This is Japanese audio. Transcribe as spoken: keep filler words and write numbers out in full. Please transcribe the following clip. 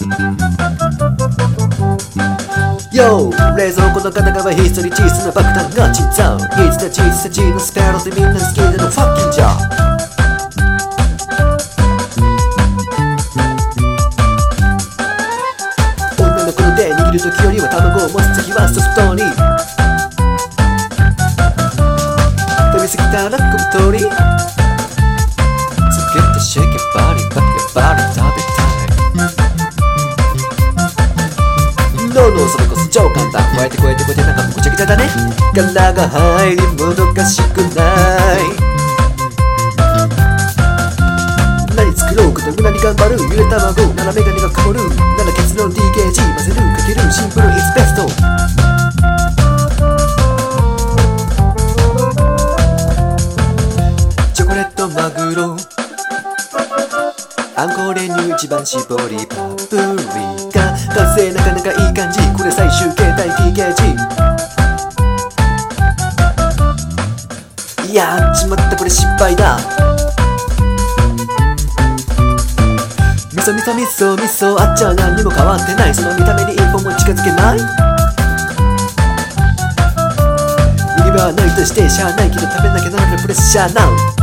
Yo 冷蔵庫の片側ひっそり小さな爆弾が鎮座。いつだ小さちのスペロでみんな好きなのファッキンじゃ。女の子の手握る時よりは卵を持つ次はソフトに食べ過ぎたら小太りつけてシェイケバリバリバリ食べたい。ノーノーそれこそ超簡単。こうやってこうやってこうやってなんかぐちゃぐちゃだね。柄が入りもどかしくない。何作ろうかと無駄に頑張る。揺れ卵ならメガネが曇る。なら結論 ディーケージー 混ぜるかけるシンプル is best。 チョコレートマグロあんこ練乳一番搾りパプリカ完成なかなかいい感じ。これ最終形態 ティーケージー。 いやーちまったこれ失敗だ。みそみそみそみそあっちは何にも変わってない。その見た目に一歩も近づけない。見り場はないとしてしゃあないけど食べなきゃならないプレッシャーなう。